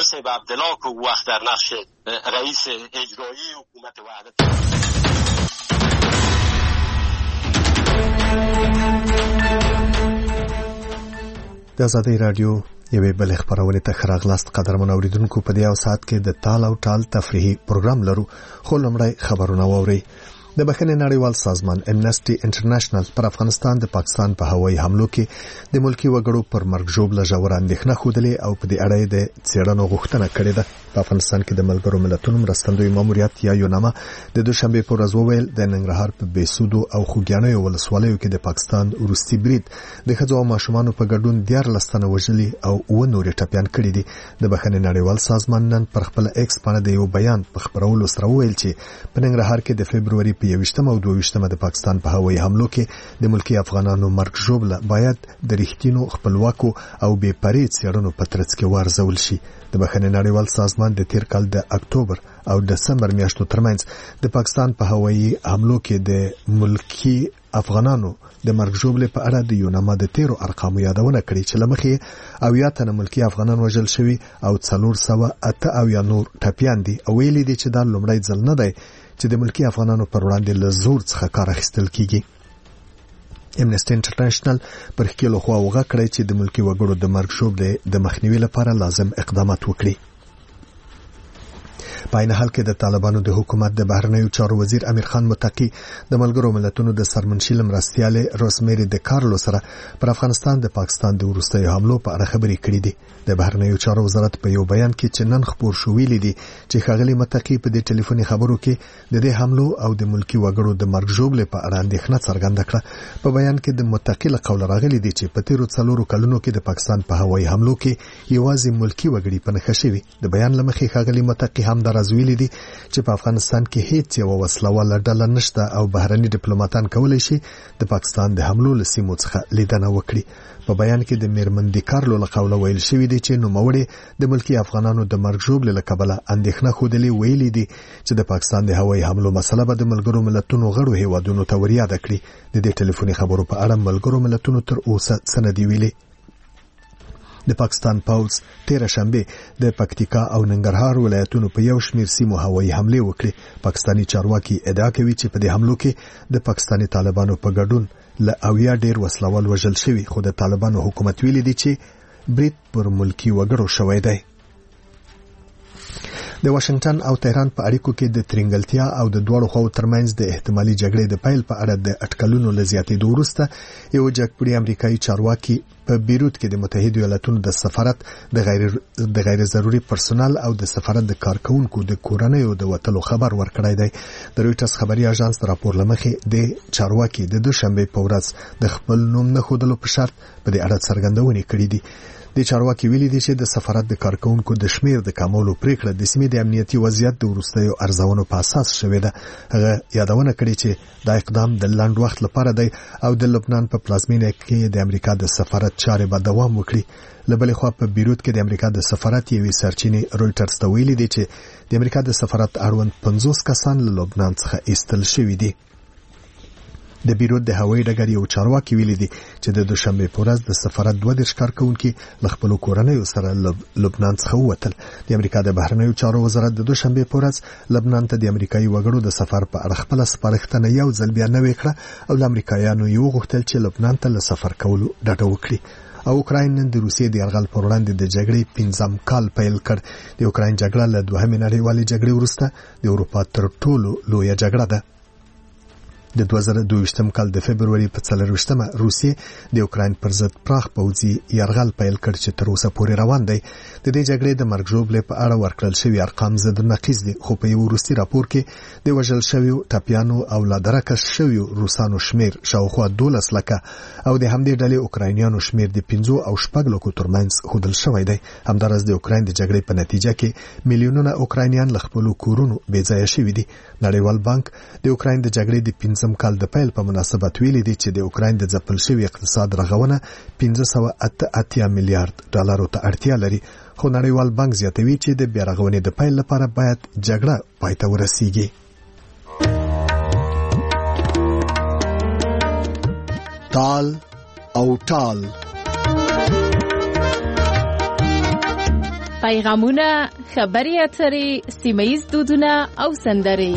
صاحب عبدالله که وقت در نقش رئیس اجرایی حکومت وحدت. د آزادۍ راډیو یوې بلې خپرونې ته ښه راغلاست قدرمنو اورېدونکو. په دې یو ساعت کې د تال او ټال تفریحي پروګرام لرو، خو لومړی خبرونه واورئ. د بخښنې نړیوال سازمان امنسټي انټرنیشنل پر افغانستان د پاکستان په هوایي حملو کې د ملکی وګړو پر مرګ ژوبله ژوره اندېښنه ښودلې او په دې اړه د څېړنو غوښتنه کړې ده. په افغانستان کې د ملګرو ملتونو مرستندوی ماموریت یا یوناما د دوشنبه په ورځ وویل د ننګرهار په بیسودو او خوږیاڼیو ولسوالیو کې د پاکستان وروستي برید د ښځو او ماشومانو په ګډون 14 تنه وژلي او 9 نور ټپيان کړي دي. د بخښنې نړیوال سازمان نن پر خپل ایکس باندې د یو بیان په خبرولو سره وویل چې په ننګرهار کې د فبرवरी په 21 او 22 د پاکستان په هوایي حملو کې د ملکی افغانانو مرګ ژوبله باید د رښتینو خپلواکو او بې پرې څېړنو په ترڅ کې وارزول شي. د بخښنې نړیوال سازمان د تیر کال د اکتوبر او دسمبر میاشتو ترمنځ د پاکستان په هوایي حملو کې د ملکی افغانانو د مرګ ژوبلې په اړه د یوناما د تیرو ارقامو یادونه کړې چې لمخې 80 تنه ملکی افغانان وژل شوي او 408 نور ټپيان دي او ویلي دي چې دا لومړی ځل نه دی چې د ملکی افغانانو پر وړاندې له زور څخه کار اخیستل کیږي. امنسټي انټرنیشنل پر خپل خوا وغه کړی چې د ملکی وګړو د مرګ ژوبلې د مخنیوي لپاره لازم اقدامات وکړي. په عین حال کې د طالبانو د حکومت د بهرنیو چارو وزیر امیر خان متقی د ملګرو ملتونو د سرمنشي مرستیاله روزمیری د کارلو سره پر افغانستان د پاکستان د وروستیو حملو په اړه خبرې کړې دي. د بهرنیو چارو وزارت په یو بیان کې چې نن خبر شو ویلي دي چې ښاغلي متقی په دې ټلیفوني خبرو کې د دې حملو او د ملکی وګړو د مرګ ژوبلې په اړه اندېښنه څرګنده کړه. په بیان کې د متقی له قول راغلي دي چې په تیرو 4 کلونو کې د پاکستان په هوایي حملو کې یوازې ملکی وګړي په نښه شوي. د بیان لمخې ښاغلي متقی هم درازویلي دي چې په افغانستان کې هیڅ یو وسلواله ډله نشته او بهرني ډیپلوماټان کولای شي د پاکستان د حملو له سیمو څخه لیدنه وکړي. په بیان کې د میرمندې کارلو له قوله ویل شوی دی چې نوموړي د ملکی افغانانو د مرګ ژوبلې له کبله اندېښنه ښودلې ویلي دي چې د پاکستان د هوایي حملو مسله به د ملګرو ملتونو غړو هیوادونو ته وریاده کړي. د دې ټلیفوني خبرو په اړه ملګرو ملتونو تر اوسه سندې ویلي. د پاکستان پوځ تیر شنبه د پکتیکا او ننګرهار ولایتونو په یو شمیر سیمو هوایي حمله وکړه. پاکستانی چارواکي ادعا کوي چې په دې حملو کې د پاکستانی طالبانو په ګډون له 80 ډیر وسلوال وژل شوي، خو د طالبانو حکومت ویلي دی چې برید پر ملکی وګړو شوی دی. د واشنگټن او تهران په اړیکو کې د ترنګلتیا او د دوړو خواو ترمنځ د احتمالي جګړې د پیل په اړه د اټکلونو لزیاتېدو وروسته یو جګپړی امریکایي چارواکي په بیروت کې د متحده ایالاتونو د سفارت د غیر ضروري پرسونل او د سفارت د کارکونکو د کورنیو د وټلو خبر ورکړی دی. د رويټرز خبري اژانس راپور لمخې د چارواکي د دوشنبه په ورځ د خپل نوم نه خودلو په شرط په دې اړه څرګندونه کړې دي. د چارواکي ویلي دي چې د سفارت د کارکونکو د شمیر د کمولو پریکړه د سیمې د امنیتي وضعیت د وروستیو ارزونو په اساس شوې ده. هغه یادونه کړې چې دا اقدام د لنډ وخت لپاره دی او د لبنان په پلازمینه کې د امریکا د سفارت چارې به دوام وکړي. لبلې خوا په بیروت کې د امریکا د سفارت یوې سرچینې رويټرز ته ویلي دي چې د امریکا د سفارت اړوند 50 کسان له لبنان څخه ایستل شوي دي. د بیروت د هوایي ډګر یو چارواکي ویلي دي چې د دوشنبه په ورځ د سفارت 2 کارکونکو له خپل کورنیو سره لبنان څخه ووتل. د امریکا د بهرنیو چارو وزارت د دوشنبه په ورځ لبنان ته د امریکایي وګړو د سفر په اړه خپل سپارښتنه یو ځل بیا نوې کړه او د امریکایانو یو غوښتل چې لبنان ته له سفر کولو ډډه وکړي. او اوکراین نن د روسیې د یرغل پر وړاندې د جګړې 5م کال پیل کړ. د اوکراین جګړه له دوهمې نړیوالې جګړې وروسته د اروپا تر ټولو لویه جګړه ده. د 2022 کال د فبرवरी په 24مه روسیې د اوکراین پر ضد پراخ پوځي یرغل پیل کړ چې تر اوسه پورې روان دی. د دې جګړې د مرګ ژوبلې په اړه ورکړل شوی ارقام زد نقیض دي، خو په یو وروستي راپور کې د وژل شویو ټپیانو او لادرکه شویو روسانو شمیر شاوخوا 12 لکه او د همدې ډلې اوکراینیانو شمیر د 5 او 6 لکو ترمنځ خودل شوی دی. همدارس د اوکراین د جګړې په نتیجه کې میلیونونه اوکراینیان له خپل کورونو بې ځایه شوي دي. نړیوال بانک د اوکراین د جګړې د 5م کال د پیل په مناسبت ویلي دی چې د اوکراین د ځپل شوی اقتصاد رغونه 580 میلیارډ ډالرو ته اړتیا لري، خو نړیوال بانک زیاتوي چې د بیا رغونې د پیل لپاره باید جګړه پای ته ورسیږي. تال او ټال پیغامونه، خبري اترې، سیمه‌ییز دودونه او سندرې.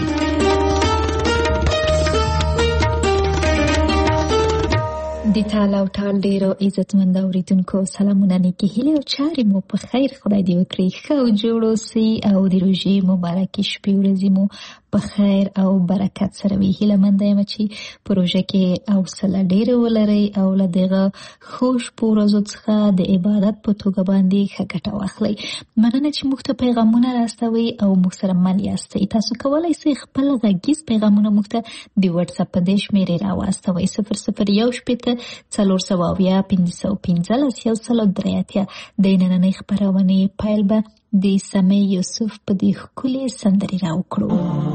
د ټال او ټال ډیرو عزتمند اوریدونکو سلامونه، نیکی هیله او چارې مو په خیر خدای دې وکړي، ښه او جوړ اوسئ او د روژې مبارکې شپې ورځې مو په خیر او برکت سره وي. هیله مند یم چې پروژه کې حوصله ډیره ولرئ او له دغه خوش ورځو څخه د عبادت په توګه باندې ښه ګټه واخلئ. مننه چې موږ ته پیغامونه راستوئ او موږ سره مل یاستئ. تاسو کولی شئ خپل غږیز پیغامونه موږ ته د واتس اپ په دې شمېرې راواستوئ 0018 408 515 103. د نننۍ خپرونې پیل به د سمې یوسف په دې ښکلې سندرې راوکړو.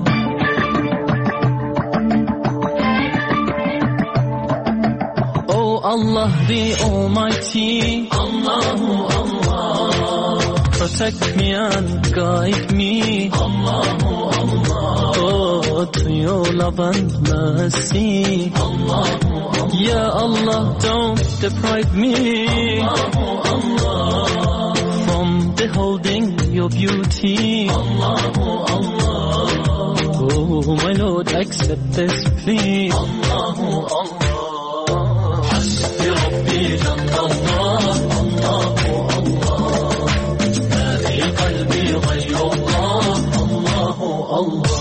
Oh Allah the Almighty, Allahu Allah, protect me and guide me, Allahu Allah, oh to your love and mercy, Allahu Allah, Ya Allah don't deprive me, Allahu Allah, from beholding your beauty, Allahu Allah, oh my Lord accept this plea, Allahu Allah. ربي جل الله الله الله ما في قلبي غير الله الله الله.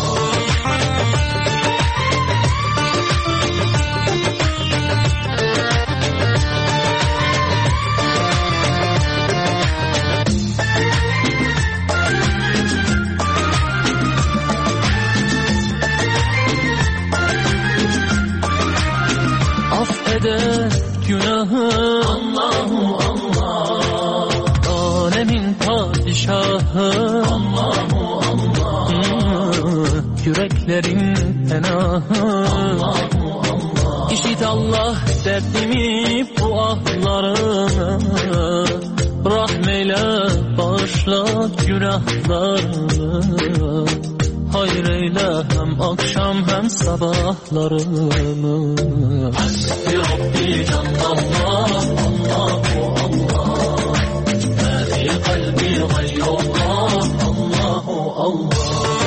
Allahu Allah, alemin padişahı, Allahu Allah, yüreklerin penahı, Allahu Allah. İşit Allah derdimi bu ahlarımı, rahmeyle bağışla günahlarımı, hayır eyle hem akşam hem sabahlarımı. Hasbi Rabbi Cenlallah, Allahu Allah, ma fi kalbi gayrullah, Allahu Allah.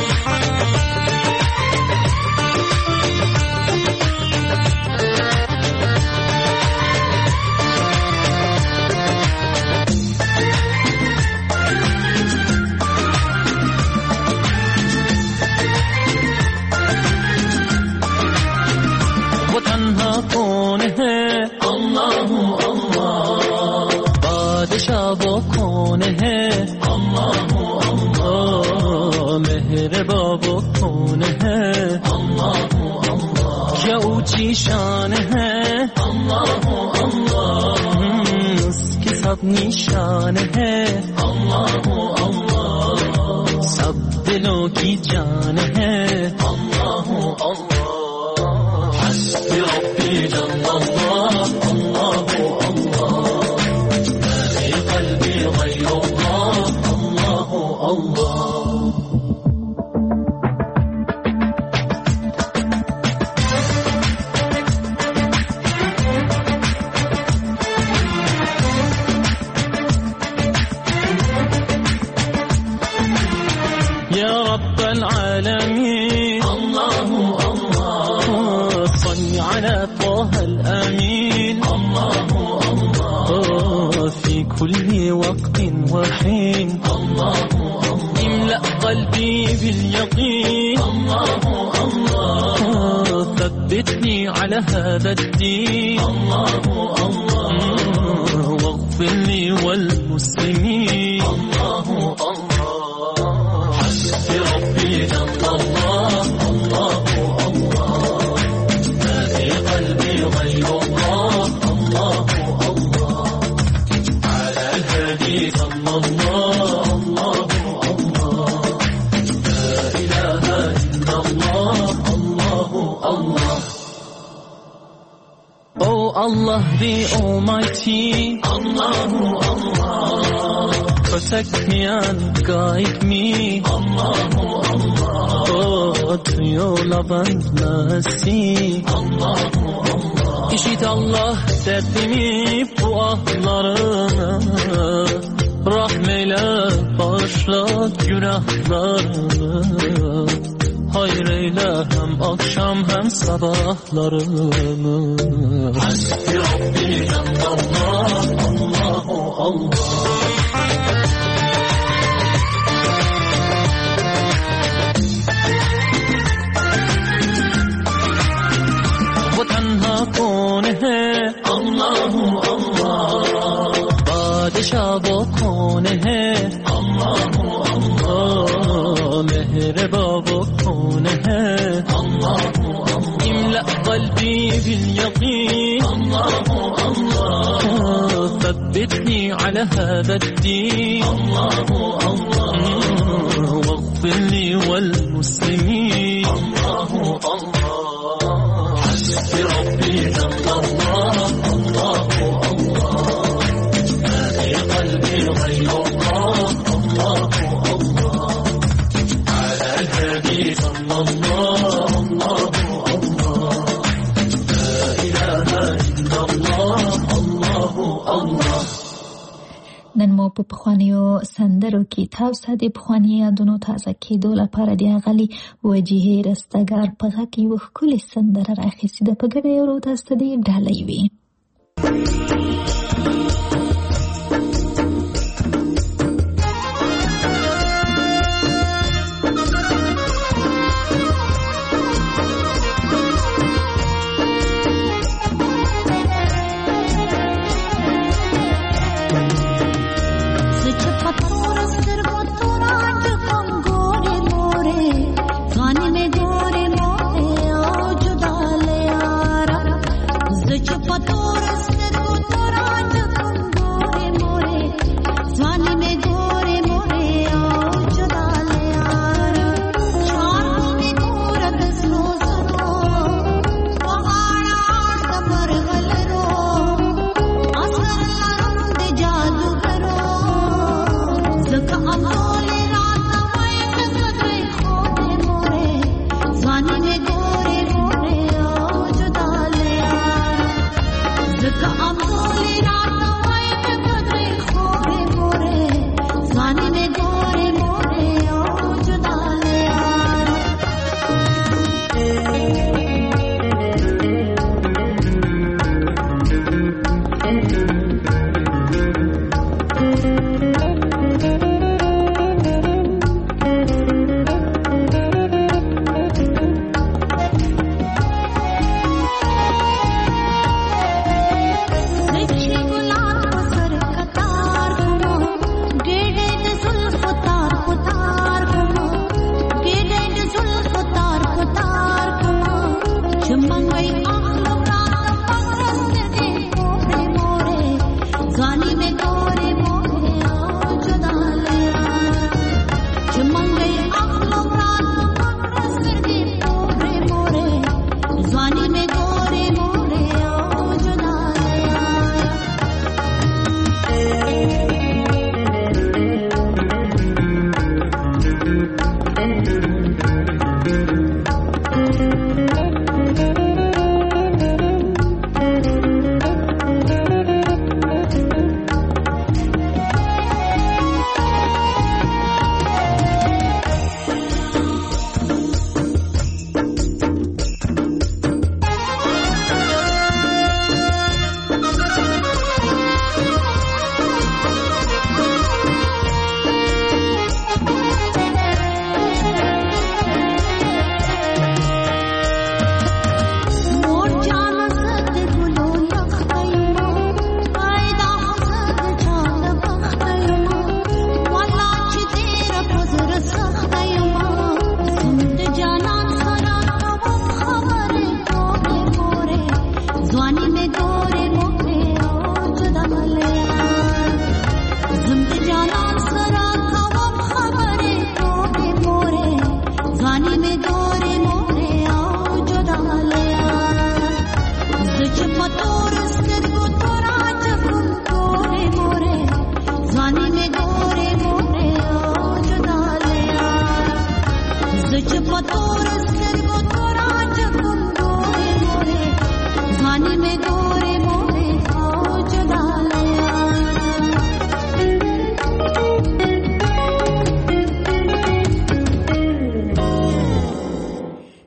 शान है अल्लाह अल्लाह, उसकी सब निशान है अल्लाह अल्लाह, सब दिलों की जान है अल्लाह अल्लाह. हस्बी रब्बी जल्लल्लाह अल्लाह अल्लाह, मा फी क़ल्बी ग़यरुल्लाह अल्लाह अल्लाह. كل وقت وحين الله الله، املأ قلبي باليقين الله الله، ثبتني على هذا الدين الله الله، واغفر لي والمسلمين الله الله. حسبي ربي جل الله الله الله، ما في قلبي غير الله الله الله. صلى الله الله الله، لا إله إلا الله الله الله. Oh Allah the Almighty, Allahu Allah, protect me and guide me, Allahu Allah, oh to your love and mercy, Allahu Allah. İşit Allah derdimi bu ahlarımı, Rahmeyle bağışla günahlarımı, hayır eyle hem akşam hem sabahlarımı. Hasbi Rabbi Allah, Allahu Allah. वो तन्हा कौन है अल्लाह अल्लाह, बादशाह वो कौन है अल्लाह अल्लाह, मेहरबा वो कौन है अल्लाह अल्लाह, इमला क़ल्बी बिल-यक़ीन अल्लाह अल्लाह, ثبتني على هذا الدين अल्लाह अल्लाह, واغفر لي والمسلمين अल्लाह अल्लाह. حسبي ربي جل الله الله الله، ما في قلبي غير الله الله الله، على الهادي صلى الله الله الله، لا إله إلا الله الله الله. نن مو په پخوانیو سندرو کې تاسو د پخوانی یادونو تازه کېدو لپاره د غلي وجهه رستګار په غږ یو ښکلې سندره راخیستې ده. په ګډه یو تاسو ته د ډالۍ وي.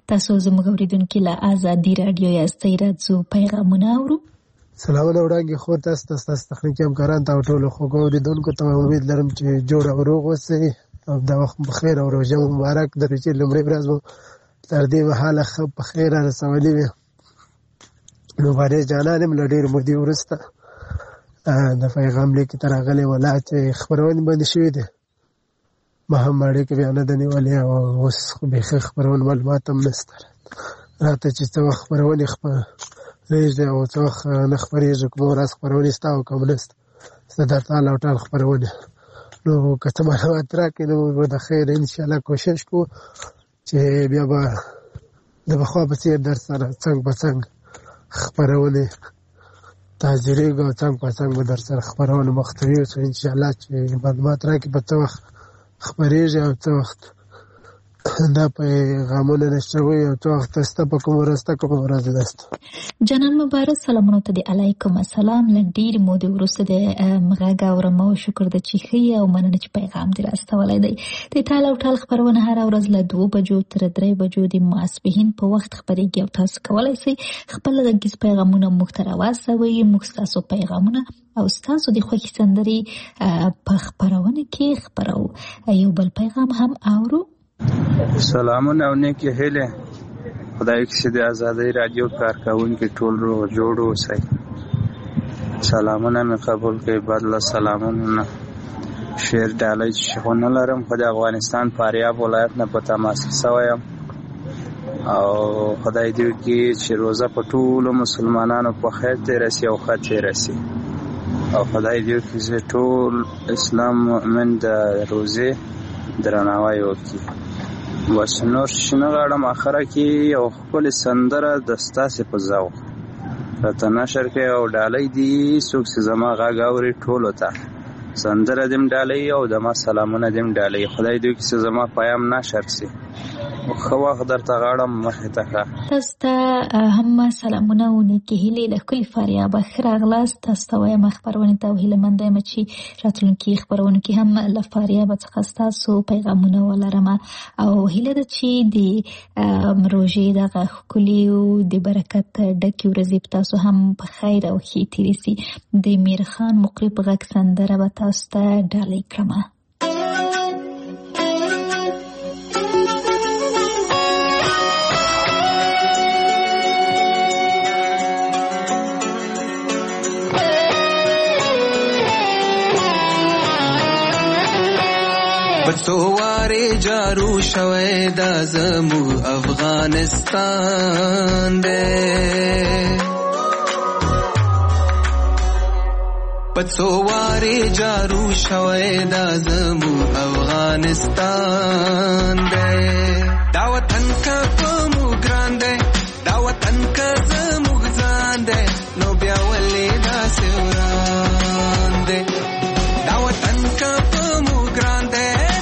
تاسو زموږ اوریدونکو له آزادي رادیو یاستئ راځو پیغامونه اورو. سلامونه وړاندې خو تاسو تخنیکي همکاران ته ټولو خوږو اوریدونکو ته امید لرم چې جوړ او روغ اوسئ او دا وخت بخیر او روژه مبارک د روژې لومړۍ ورځ مو تر دې مهاله ښه په خیر رسولې وي. نو فارس جانان هم له ډېرې مودې وروسته د پیغام لیک ته راغلی ولا چې خپرونې بندې شوې دي ما هم اړیکې بیا نه ده نیولې او اوس خو بیخي خپرونې معلومات هم نشته راته چې څه وخت خپرونې پرېږدي او څه وخت نه خپرېږي کومه ورځ خپرونې شته او کوم نشته زه دا ټال او ټال خپرونې نو که څه معلومات راکړي نو به د خیر انشاءالله کوشش کوو چې بیا به د پخوا په څېر در سره څنګ په څنګ خپرونې تحضیرېږو او څنګ په څنګ به در سره خپرونې مخ ته یوسو انشاءالله چې معلومات راکړي په څه وخت خپرېږي او څه وخت دا پیغامونه نشته وي او څه وخت شته په کومه ورځ ته کومه ورځ نشته. جنان مبارک سلامونه ته د علیکم السلام. له ډېرې مودې وروسته د غږ اورم او شکر د چې ښه یې او مننه چې پیغام دې راستولی دی. د ټال او ټال خپرونه هره ورځ له 2 بجو تر 3 بجو د ماسپښین په وخت خپرېږي او تاسو کولی شئ خپل غږیز پیغامونه موږ ته راواستوئ. موږ ستاسو پیغامونه او ستاسو د خوښې سندرې په خپرونه کې خپرو. یو بل پیغام هم اورو. سلامونه او نیکې هیلې خدای کښې د آزادۍ رادیو کارکوونکي ټول روغ جوړ اوسئ. سلامونه مې قبول کړئ. بدله سلامونه نه شعر ډالۍ چې خو نه لرم خو د افغانستان فاریاب ولایت نه په تماس شوی یم او خدای دې وکړي چې روزه په ټولو مسلمانانو په خیر تېره شي او ښه تېره شي او خدای دې وکړي چې ټول اسلام مؤمن د روزې درناوی وکړي. بس نور شنه غواړم اخره کې یو ښکلې سندره د ستاسې په ذوق راته نشر کړئ او ډالۍ دي څوک چې زما غږ اوري ټولو ته سندره دې م ډالۍ او زما سلامونه دې م ډالۍ. خدای دې وکړي چې زما پیام نشر شي. ښه وخت درته غواړم مخې ته ښه. تاسو ته هم سلامونه او نیکې هیلې له ښکلي فاریابه ښه راغلاست. تاسو ته وایم خپرونې ته او هیلهمنده یم چې راتلونکي خپرونو کې هم له فاریابه څخه ستاسو پیغامونه ولرم او هیله ده چې د روژې دغه ښکلي او د برکت ډکې ورځې په تاسو هم په خیر او ښې تېرې شي. د میرخان مقرب غږ سندره به تاسو ته ډالۍ کړم. بڅوارې جارو شوی دا زمو افغانستان دی بڅوارې جارو شوی دا زمو افغانستان دی دا وطن که په موږ ګران دی دا وطن که زموږ ځان دی نو بیا ولې داسې وران دی دا وطن که په موږ ګران دی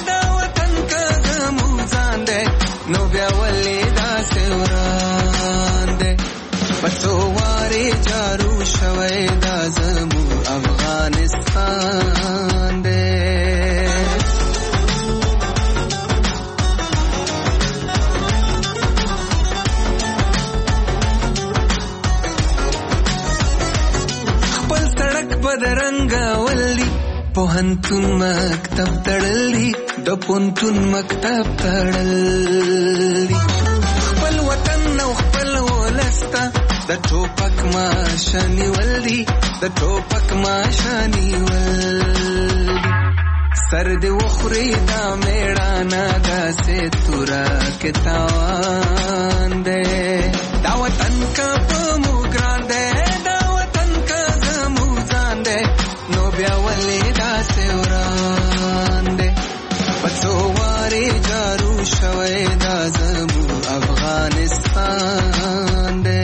نو بیا ولې داسې وران دی بڅوارې جارو شوی دا زمو افغانستان دی. خپل سړک بدرنګه ولي پوهنتون مکتب تړلی د پوهنتون مکتب تړلی خپل وطن او خپل ولسته د ټوپک ماشه نیولي د ټوپک ماشه نیولي سر دې وخوري دا میړانه داسې توره کې تاوان دی دا وطن که په موږ ګران دی دا وطن که زموږ ځان دی نو بیا ولې داسې وران دی بڅوارې جارو شوی دا زمو افغانستان دی.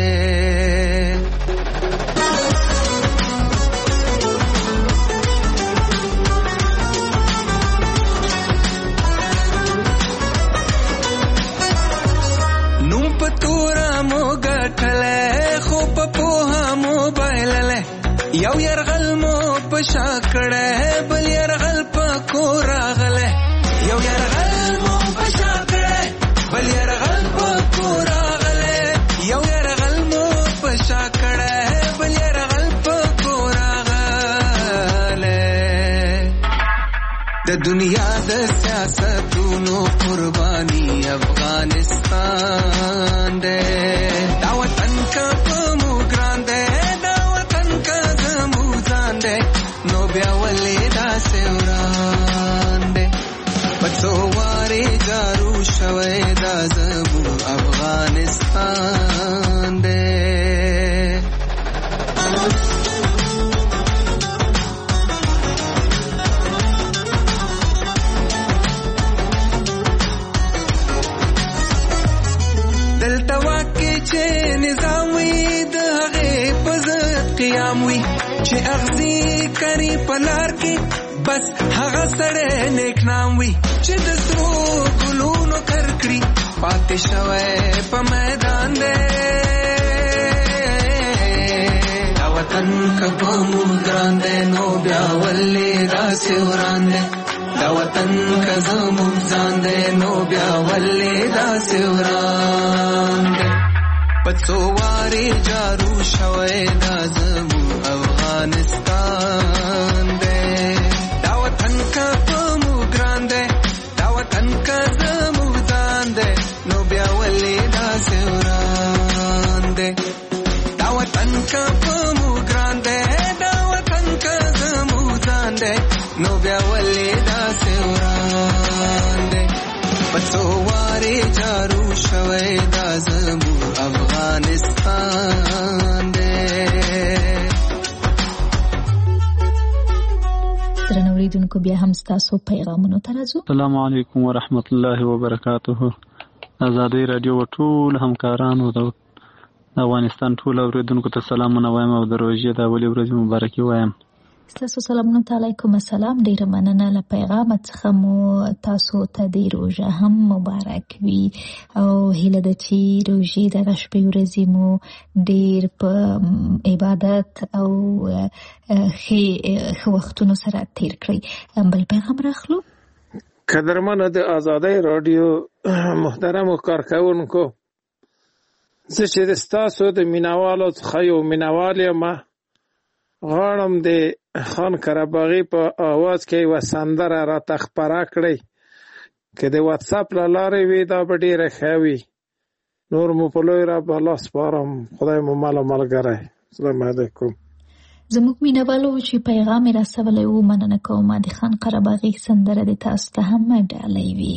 نوم په توره مو ګټلی خو په پوهه مو بایللی یو یرغل مو په شا کړی بل یرغل په کور راغلی یو یرغل مو په شا کړی بل یرغل په کور دنیا د سیاستونو قرباني افغانستان دے دا وطن کا پمو ګران دے دا وطن کا زمو ځان دے نو بیا ولې دا سوران دے پڅو واره جارو شوي دا زمو افغانستان دے چې نظام وي د هغه پزت قیام وي چې اغزي کری پلار کې بس هغه سره نیک نام وي چې د سرو ګلونو کرکړي پاتې شوی په میدان دی دا وطن کبه مو ګران دی نو بیا ولې داسې وران دی دا وطن کزه مو ځان دی نو بیا ولې داسې وران دی پڅو واره جارو شوي دا زمو افغانستان دے دا وطن کا پمو ګران دے دا وطن کا زمو ځان دے نو بیا ولې دا سوران دے دا وطن کا پمو ګران دے دا وطن کا زمو ځان دے نو بیا ولې دا سوران دے پڅو واره جارو شوي دا زمو افغانستان دے درنوریدونکو بیا هم ستاسو پیغامونو ته راځو. السلام علیکم ورحمت الله وبرکاته. آزادۍ رادیو ټول همکارانو د افغانستان ټول اوریدونکو ته سلامونه وایم او د روژې د اولې ورځې مبارکي وایم. ستاسو سلامونه ته علیکم السلام. ډیره مننه له پیغام څخه مو تاسو ته د روژه هم مبارک وي او هیله ده چې روژې دغه شپې ورځې مو ډیر په عبادت او ښه وختونو سره تیر کړئ. بل پیغام راخلو. قدرمنو د آزادۍ رادیو محترمو کارکونکو، زه چې ستاسو د مینوالو څخه یو مینوال یم، غواړم د خان قرهباغي په آواز کې یوه سندره راته خپره کړئ. که د واتساپ له لارې وي دا به ډېره ښه وي. نور مو په لوی رب الله سپارم. خدای مو مل او ملګری. السلام علیکم. زموږ مینوالو چې پیغام یې رسولی و، مننه کوم. د خان قرهباغي سندره د تاسو ته هم ډالۍ وي.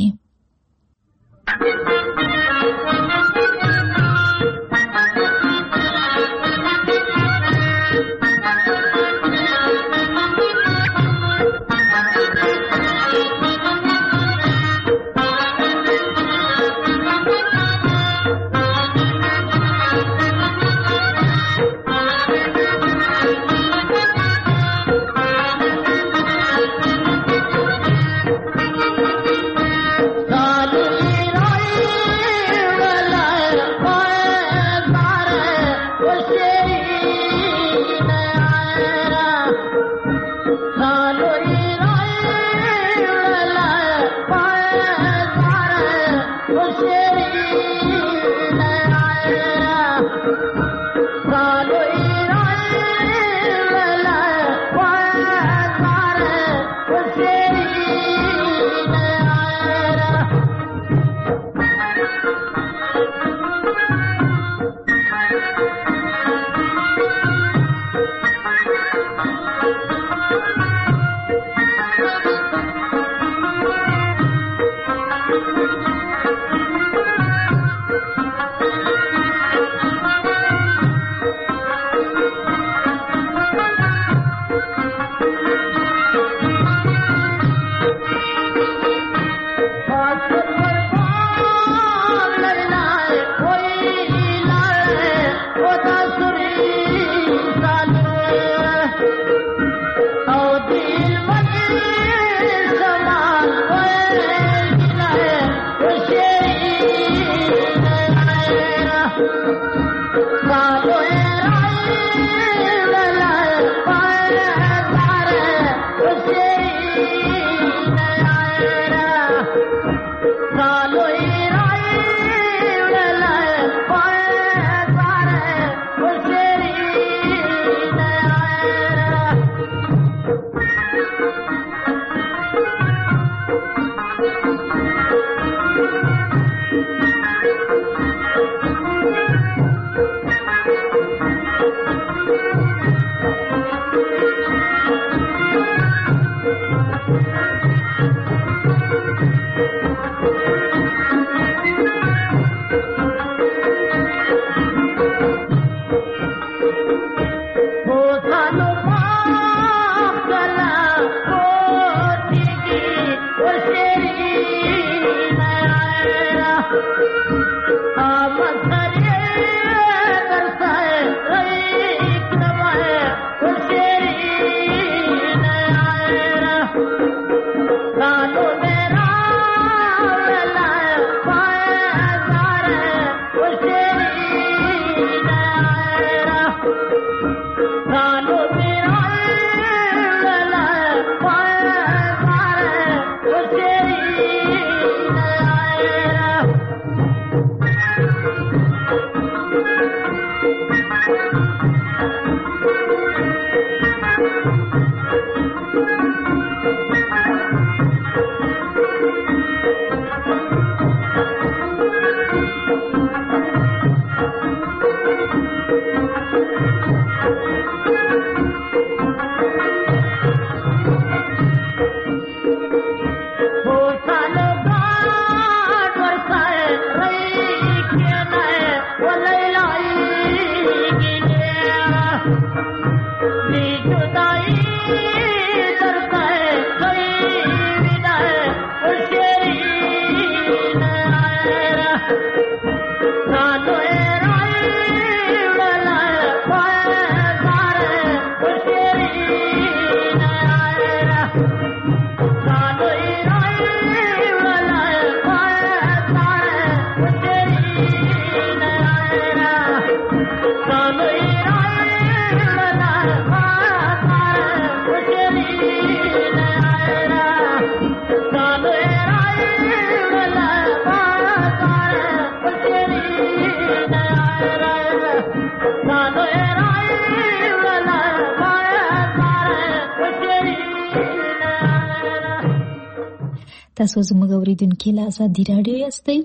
تاسو زموږ اوریدونکي له ازادي راډیو یاستئ.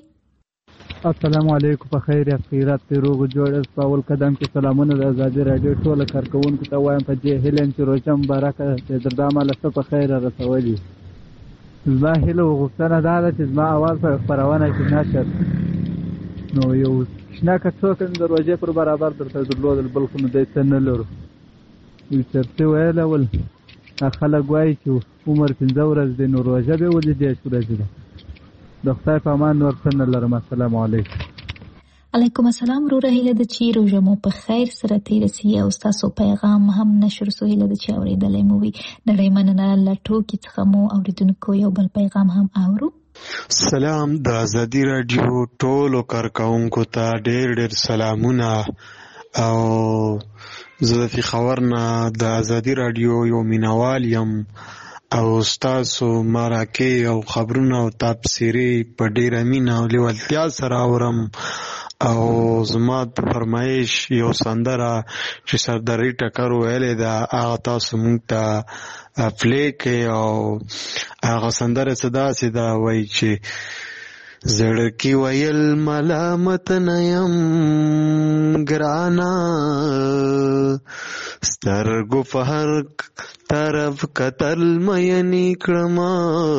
السلام علیکم. په خیر یا خیرات په روغ جوړ په اول قدم کې سلامونه د ازادي راډیو ټول کارکونکو ته وایم په دې هیلن چې روزه مبارکه د دردامه له په خیر رسولي. زما هیله او غوښتنه ده چې زما اواز په خبرونه کې نشر نو یو شناکه څوک د روزه پر برابر درته درلودل بل خو نه دی نه لرو یو چرته ویل ول خلک وایي چې عمر 15 ورځې دی نو روزه به ولې دی ورځې ده د خدای په امان نور څه نه لرم. السلام علیکم. علیکم السلام. رو هیله ده چې روژه مو په خیر سره تیر شي او تاسو پیغام هم نشر سو هیله ده چې اوریدلې مو وي. نړۍ مننه له ټوکې څخه مو اوریدونکو یو بل پیغام هم اورو. سلام د ازادي رادیو ټولو کارکونکو ته ډېر سلامونه او زه د خبرنا د ازادي رادیو یو مینوال یم او تاسو مراکې او خبرونه او تبصرې په ډېره مینه او لیوالتیا سره اورم او زما په فرمایش یو سندره چې سرداري ټکر ویلې ده هغه تاسو مونږ ته پلی کړئ او هغه سندره څه داسې ده وایي چې زړه کې ویل ملامت نه یم ګرانا سترګو په هر طرف کتل مینی کړما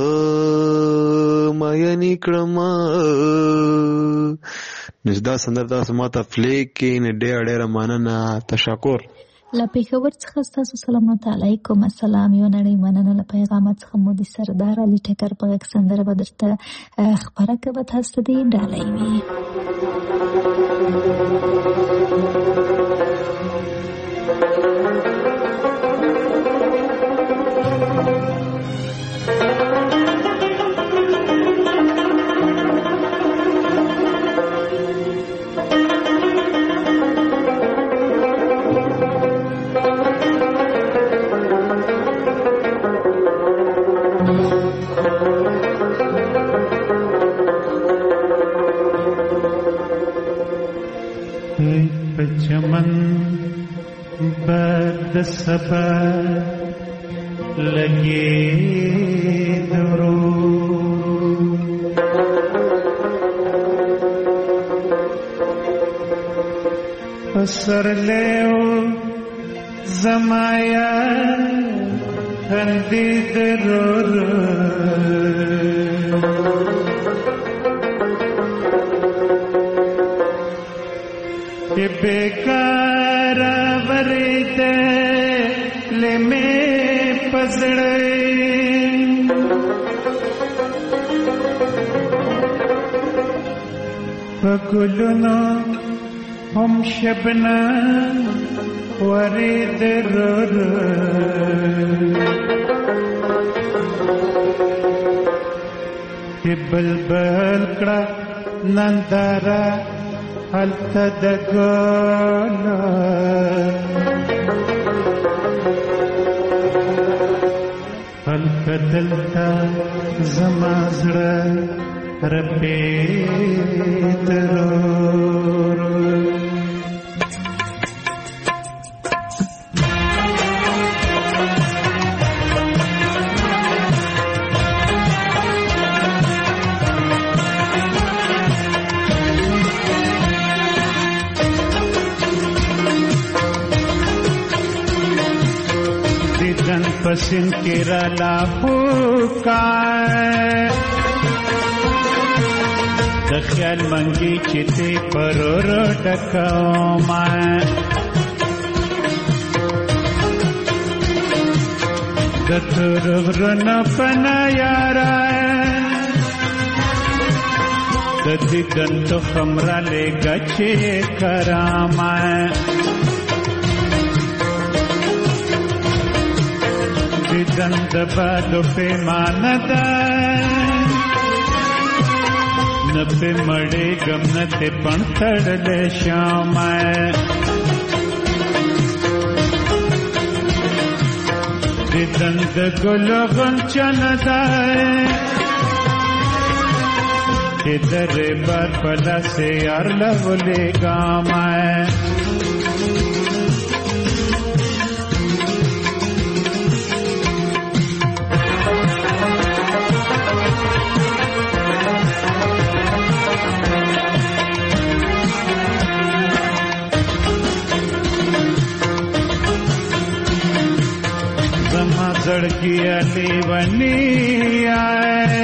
نشدا سندر تاسو ماته پلی کې نه ډېره مننه تشکر. له پېښور څخه ستاسو سلامونه علیکم. السلام. یو نړۍ مننه له پیغامات څخه مو د سردار علي ټکر په غږ سندره به درته خبره کوه تاسو دې ډالۍ وي. چمن بد سبا لگے درو پسرلیو زمایا خندی درور که بیکار ورید لمی پزڑی پگلونو هم شبنا ورید رور که بلبل کڑا نندارا حلت دگولا حلت دلتا زمازڑا ربیت رور دیدن پسند کی رلا پوکائے د خیال منگی چیتی پرور ڈکاو مائے د ترغرن پنا یارائے د دیدن تو خمرہ لے گچے کرامائے دیدن دبادو پیماندائے نپے مڑے گم نتے پن تڑلے شامائے دیدن دگلو غنچن دائے کہ در بار پلا سے یار لولے گامائے زڑکی علی ونی آئے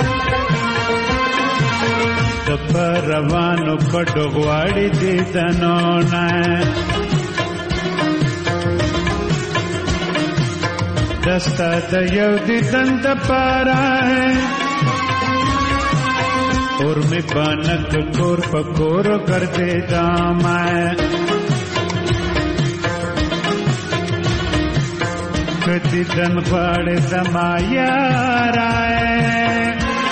تپ روانو کڑو غواڑی دیدنو نائے دستا دیو دیدن دپارائے اور میں بانک کور پکور کر دے دامائے کدی دن غواړ زما یارای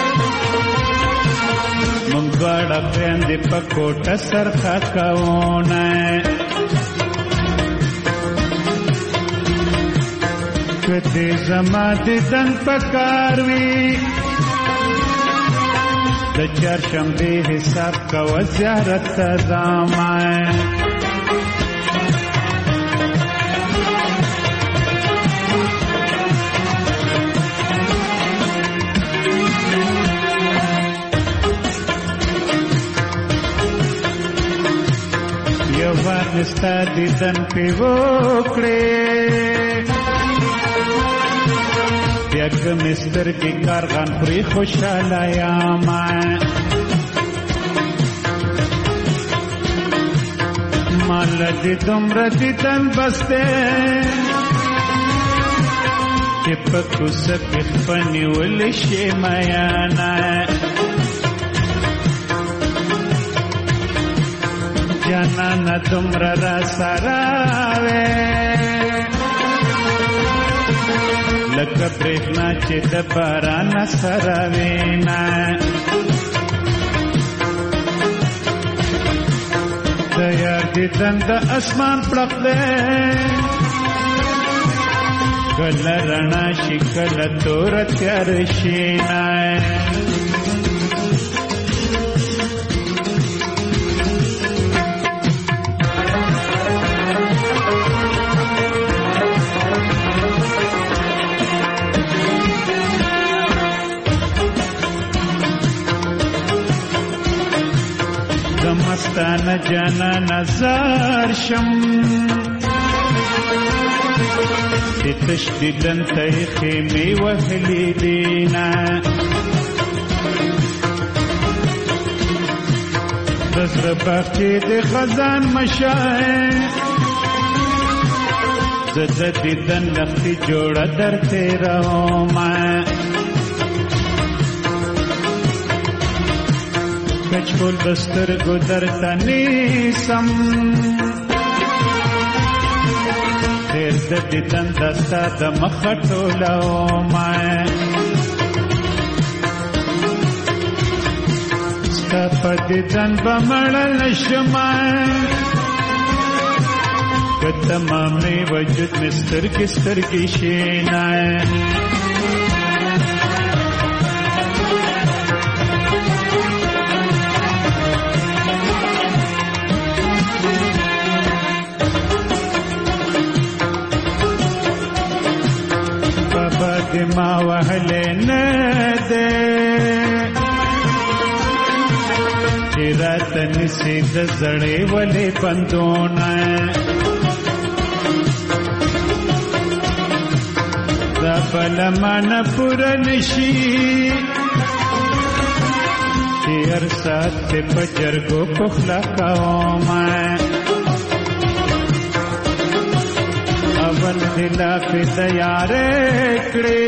مونږ غواړه پیندې په کوټه سرخه کوونه کدی زما دیدن پکار وي د چهارشنبې حساب کوه زیارت ته ځمه نستا دیدن پی وکڑے بیگ مستر کی کارغان پری خوشحالا یامائے مال دی دمر دیدن بستے چپکو سپیخ پنی ولشی میانائے جانا تمر رسراوے لک برېښنا چې د باران سره وینا د یار دیدن د اسمان پړق دی کله رڼا شي کله تور تیار شي مستانه جانا نظر شم د تشدیدن تیخی می وحلی دینا دزر باقی دی خزان مشای زد دیدن لختی جوڑا در تیرا ما کچکول دستر گو در تنیسم تیر زد دیدن دستا دمخطو لو ما ستا پا دیدن بمڑل شمای تمامی وجود مستر کستر کی شینائے بابا دما وحلے ندے رات نسید زڑے والے بندونا دا بلمان پورنشی تیر سات تے پجر گو پخلا کاؤمائے اول دلا پہ دیارے کڑے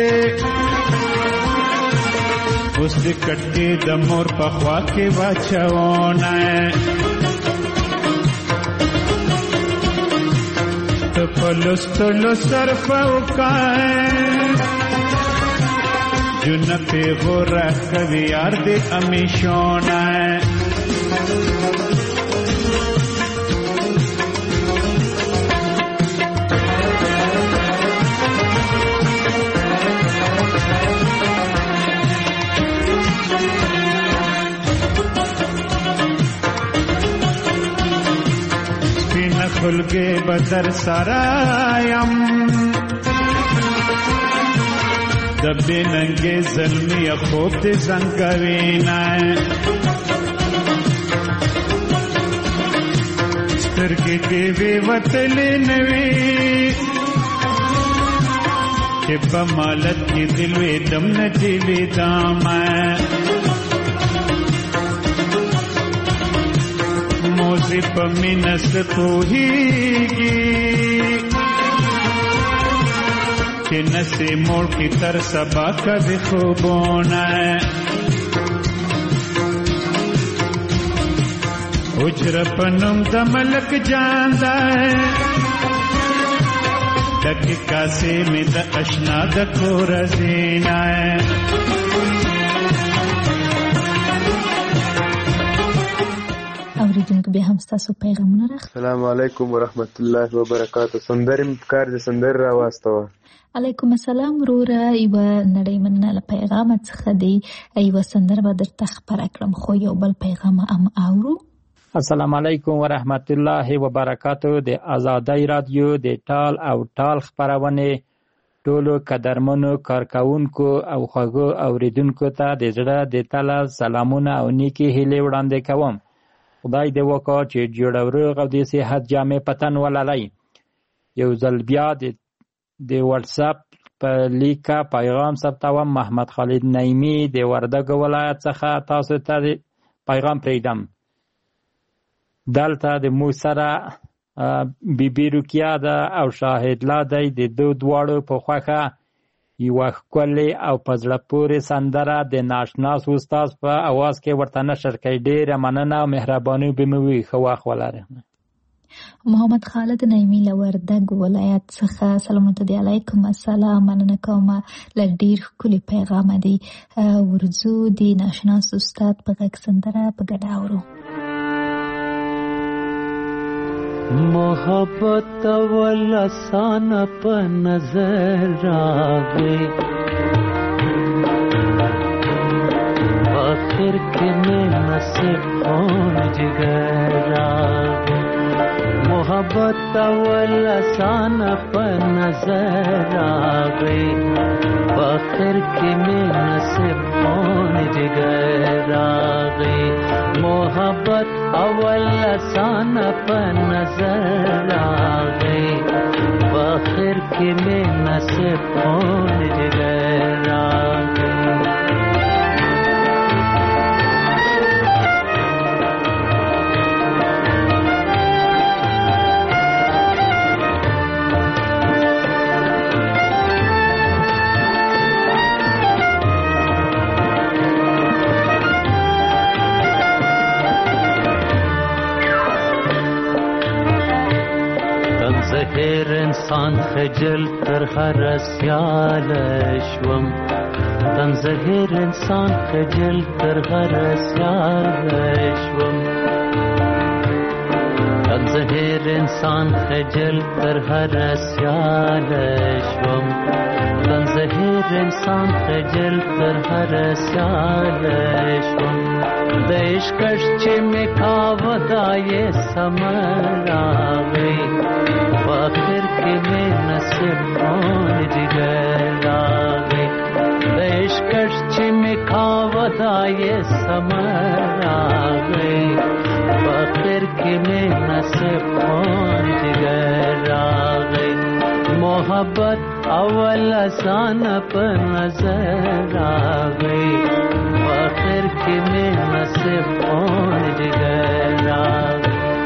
اس دی کٹی دمور پخوا کے واچھونا تو پلس تلو صرف اوکائیں جن پہ غورہ کبھی یار دے امیشونا کھل کے بدر سرایم دبے ننگے ظلمی خوب دے زنگوینا سترگی دیوی وطلی نوی کہ بمالت کی دلوی دم نجیوی دامائے موزی پمی نس پوہیگی کہ نسی موڑ کی تر سبا کبھی خوبونا اجر پنم دملک جاندہ دکی کاسی میں دا اشنا دا کورزینا اوریدونکو بیا هم ستاسو پیغامونه راغلي. السلام علیکم ورحمت الله وبرکاتہ. سندرې مکار د سندر را واستوه. علیکم السلام وروره. یوه نړۍ مننه له پیغامه څخه دی. یوه سندره به درته خپره کړم خو یو بل پیغام هم اورو. السلام علیکم ورحمت الله وبرکاتہ. د آزادۍ رادیو د ټال او ټال خپرونې ټولو قدرمنو کارکونکو او خوږو اوریدونکو ته د زړه د تله سلامونه او نیکې هیلې وړاندې کوم. خدای دې وکړي چې جوړ او روغ او د صحت جامې پتن ولرئ. یو ځل بیا د واتس اپ په لیکه پیغام ثبتوم. محمد خالد نعیمی د وردګو ولایت څخه تاسو ته پیغام پرېږدم. دلته د مو سره بیبي روکیا ده او شاهد لا دی. د دواړو په خوښه یوه ښکلې او په زړه پورې سندره د ناشناس استاد په اواز کې ورته نشر کړئ. ډېره مننه او مهرباني به مې وي. ښه وخت ولرئ. محمد خالد نعیمی له وردګ ولایت څخه سلامونه دی. علیکم السلام. مننه کوم له ډېر ښکلي پیغامه دی. ورځو د ناشناس استاد په غږ سندره په ګډه اورو. محبت ولسان په نظر راغی آخر کې مې نصیب خون جگر راغی. محبت ولسان په نظر راغی آخر کې مې نصیب خون جگر راغی. محبت اول آسان په نظر راغی په آخر کې مې نصیب خون جگر راغی زهر انسان خجل تر هر سیال شوم تن زهر انسان خجل تر هر سیال شوم تن زهر انسان خجل تر هر سیال شوم تن زهر انسان خجل تر هر سیال شوم د عشقش چې مې کاوه دا یې سمر راغی آخر کې مې نصیب خون جگر راغی د عشقش چې مې کاوه دا یې سمر راغی آخر کې مې نصیب خون جگر راغی محبت اول آسان په نظر راغی آخر کې مې نصیب خون جگر راغی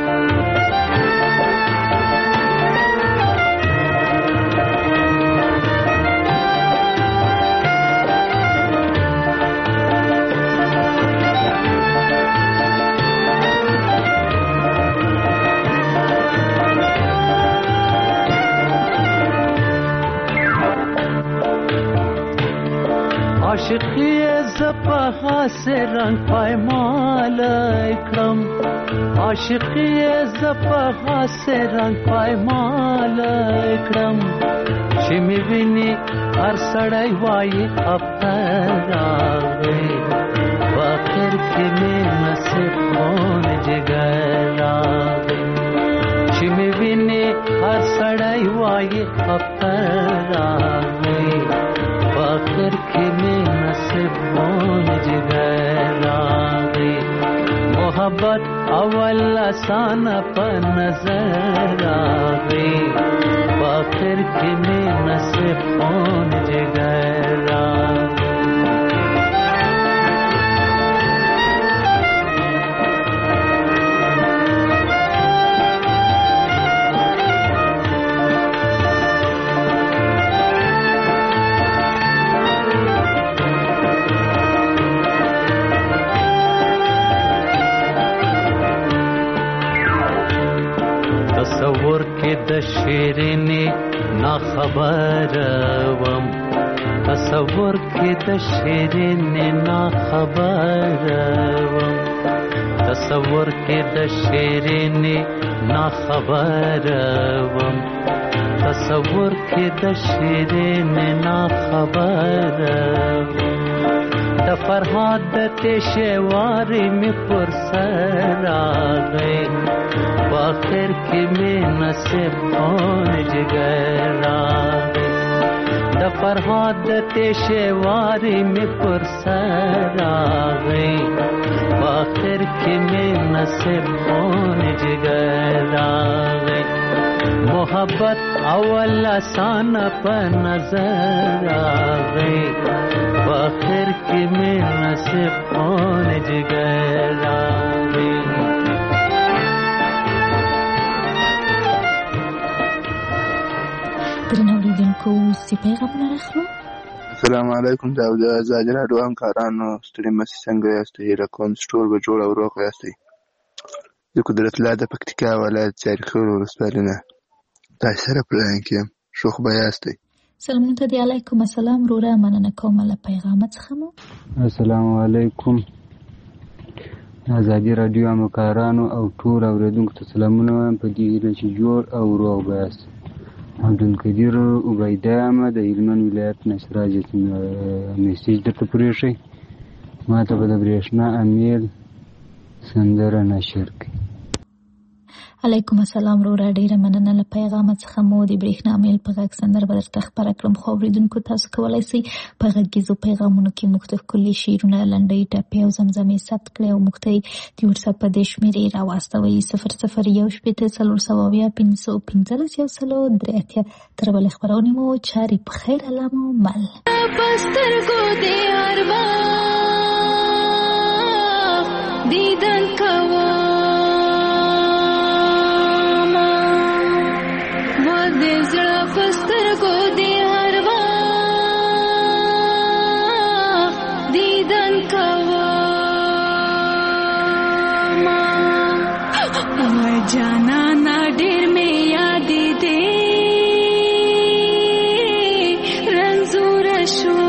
عاشقی زپا حاس رنگ پایمال اکرم عاشقی زپا حاس رنگ پایمال اکرم چی می بینی هر سڑای وای افتر راغی باخر کی می نصیب خون جگر راغی چی می بینی هر سڑای وای افتر راغی باخر کی می نصیب خون جگر راغی محبت اول آسان په نظر راغی باخر کی می نصیب خون جگر راغی تصور کې د شیرینی نا خبر وم تصور کې د شیرینی نا خبر وم تصور کې د شیرینی نا خبر وم تصور کې د شیرینی نا خبر وم د فرهاد د تشواری می پر سر راغی باخر کی می نصیب خون جگر راغی د فرهاد د تشواری می پر سر راغی باخر کی می نصیب خون جگر راغی محبت اول آسان په نظر راغی باخر کی می نصیب خون جگر راغی درنو اوریدونکو سی پیغامونه راخلو. السلام علیکم دا د آزادي راډیو همکارانو ستړي مسي څنګه یاست؟ هیله کوم چې ټول به جوړ او روغ یاستئ. زه قدرت الله د پکتیکا ولایت چاریخور ولسوالۍ نه تاسو سره پلان کې یم. ښه خو به یاستئ؟ سلامونه ته دی. علیکم السلام وروره، مننه کوم له پیغامه څخه مو. السلام علیکم آزادي راډیو همکارانو او ټول اوریدونکو ته سلامونه وایم په دې هیله چې جوړ او روغ به یاستئ. عبدالقدیر عبیده یم د هلمند ولایت نه. سراج میسیج درته پرېښی ما ته به د برېښنا امیل سندره نشر کړي. علیکم السلام وروره، ډیره مننه له پیغام څخه. مو د برېښنا میل په غږ سندره به درته خپاره کړم، خو اورېدونکو تاسو کولی شئ په غږیزو پیغامونو کې موږ ته ښکلي شعرونه، لنډۍ، ټپې او زمزمې ثبت کړئ او موږ ته یې د وټساپ په دې شمېرې راواستوئ 00141515 تر بلې خپرونې مو چارې په خیر علامه مل دیدن کوام و د زړه په سترګو دې هر وخت دیدن کوام و جانانا ډېر مې یادې دې رنځوره شوم.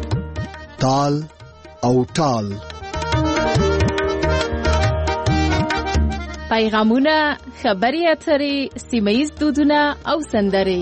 تال او ټال پیغامونه، خبري اترې، سیمه‌ییز دودونه او سندرې.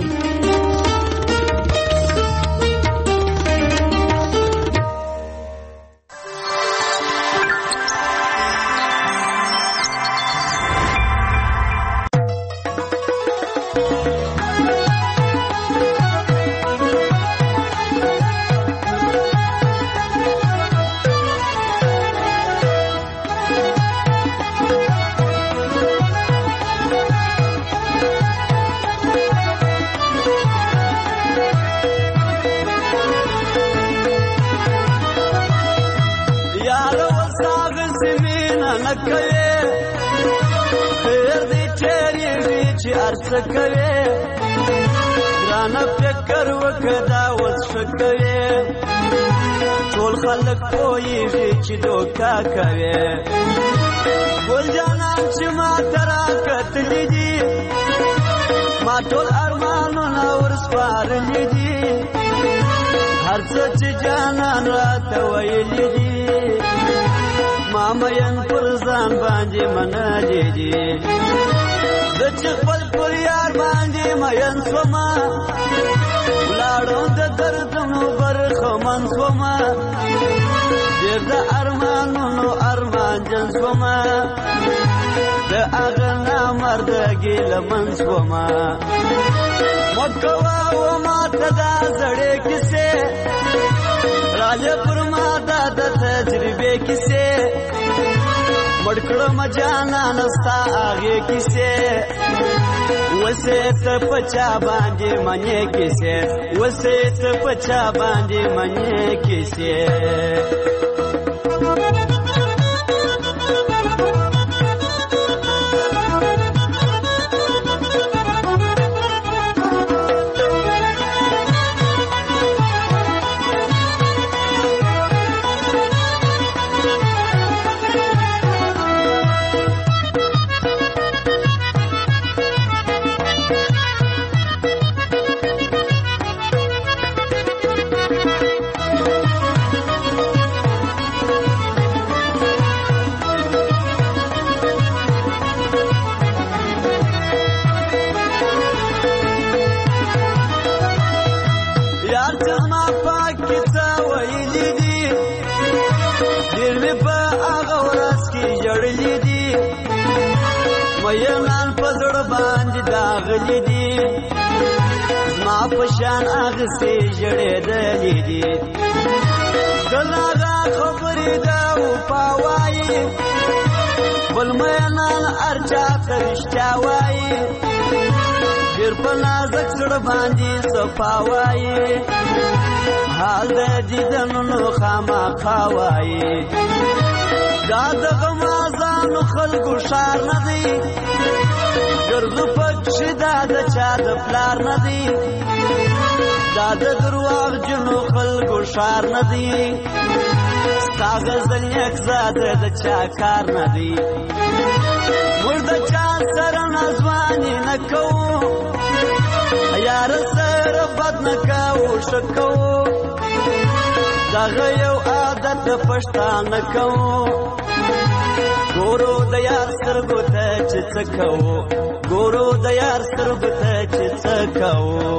ګرانه فکر وکړه اوس ښه کوې ټول خلک پوهېږي چې دوکه کوې ګل جانان چې ما ته راکتلي دي ما ټول ارمانونه ورسپارلي دي هر څه چې جانان راته ویلي دي ما مین پر ځان باندې منلي دي زه چې خپل پر یار باندې مین شومه ولاړم د دردونو برخمن شومه ډېر د ارمانونو ارمانجن شومه د هغه نامرده ګیلمن شومه مه کوه و ماته دا زړې کیسې راځه پر ما دا د تجربې کیسې مړ کړم جانان ستا هغې کیسې وسې ته په چا باندې منې کیسې وسې ته په چا باندې منې کیسې پشان اغسې ژړېدلې دي کله هغه خبرې دا وپاوایي بل مینان هر چا ته رښتیا وایي ډېر په نازک زړه باندې صفا وایي حال د دیدنونو خامخا وایي دا د غمازانو خلکو ښار نه دی ګرځو پکښې دا د چا د پلار نه دی دا د درواغجنو خلکو ښار نه دی ستا غزل نیک زاده د چا کار نه دی موږ د چا سره نازواني نه کوو یاره سره بد نه کوو ښه کوو دغه یو عادت د پښتانه کوو ګورو د یار سترګو ته چې څه کوو ګورو د یار سترګو ته چې څه کوو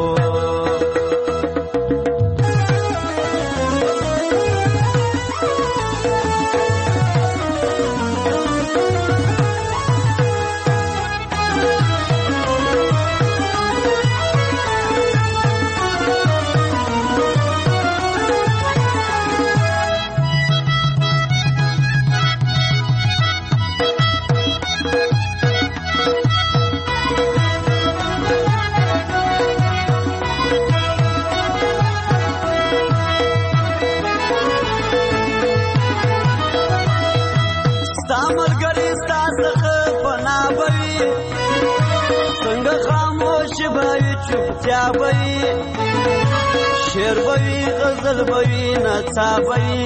چوپتیا بوي شعر بوي غزل بوي نڅا بوي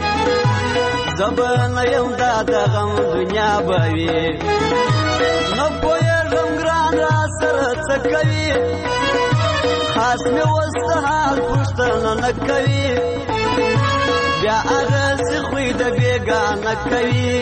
زبان یم دا د غم دنیا بوي نه پوهېږم ګران را سره څه کوي خاص مې اوس د حال پوښتنه نه کوي بیا هغسې خو زړګي د بیګانه کوي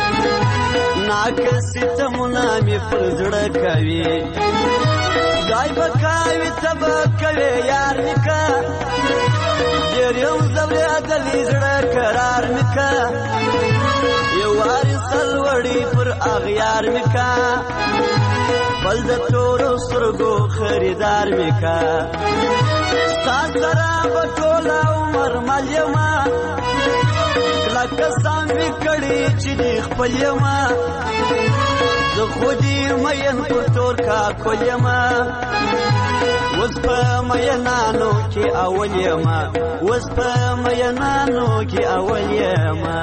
ناکسي تمونه مې پر زړه کوي دای بکاوي تبا کوي یار نکا ډېر یو زبرې دلې زړه قرار نکا یو واري سلوړي پر اغیار نکا بل د تورو سترګو خریدار میکا ستا سره به ټول عمر مل یما لکه سان مې کړي چې دې خپل یما زه خو دې مین پر تور کاکل یما اوس په مینانو کې اول یما اوس په مینانو کې اول یما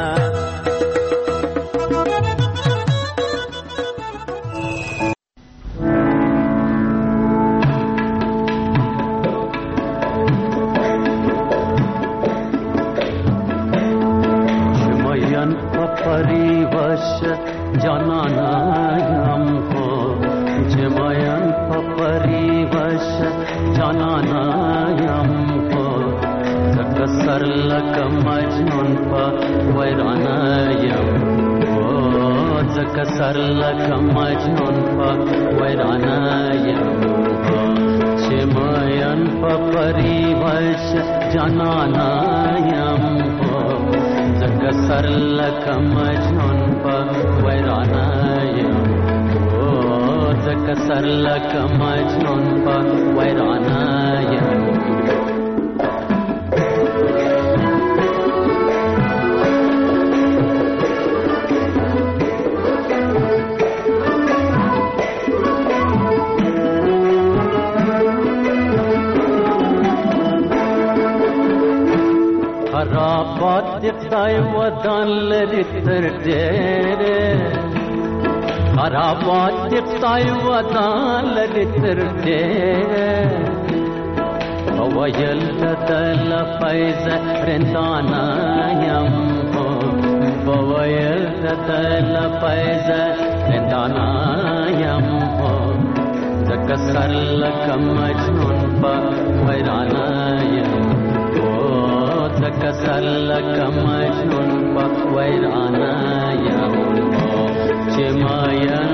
سر لکه مجنون په ویرانه یم چې مین په پریوش جانانه یم ځکه سر لکه مجنون په ویرانه یم ځکه سر لکه مجنون په ویرانه یم خرابات خدای ودان لري تر ډېره خرابات خدای ودان لري تر ډېره وویل تل فیض رندانا یم وویل تل فیض رندانا یم ځکه سر لکه مجنون په ویرانه یم ځکه سر لکه مجنون په ویرانه یم چې مین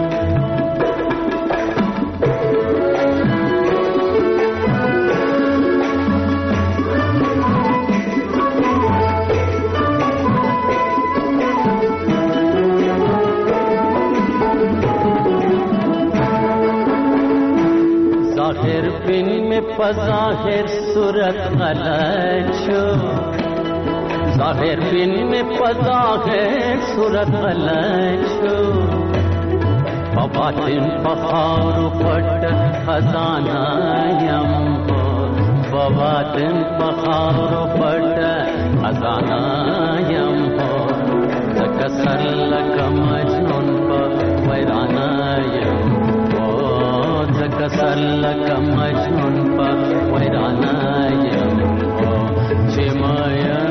ظاهر بن میں پظاہر صورت غلط شو ظاہر بن میں پظاہر صورت غلط شو بباطن بخار پٹ خزانہ یم بباطن بخار پٹ خزانہ یم ځکه سر لکه مجنون په ویرانه یم ځکه سر لکه مجنون په ویرانه یم چې مین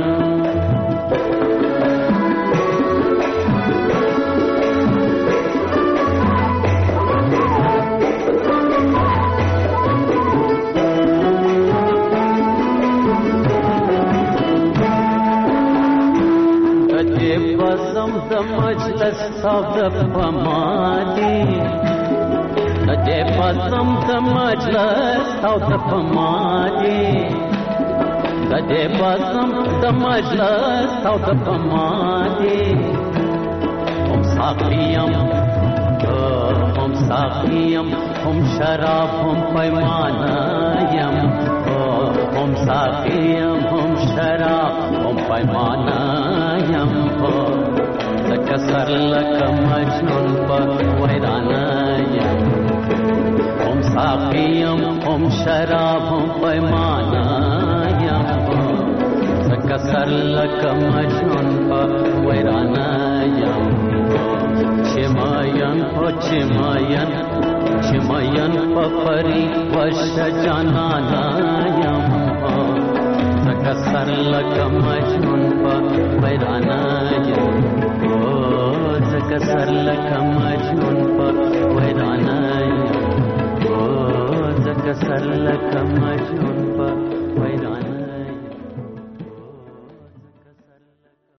بزم د مجلس او د پمادي د بزم د مجلس او د پمادي د بزم د مجلس او د پمادي هم ساقیم هم شراب هم پیمانه یم هم ساقیم هم شراب هم پیمانه یم ځکه سر لکه مجنون په ویرانه یم هم ساقیم هم شراب هم پیمانه یم ځکه سر لکه مجنون په ویرانه یم چې مین چې مین په پری وش جانانه یم ځکه سر لکه مجنون په ویرانه یم ځکه سر لکه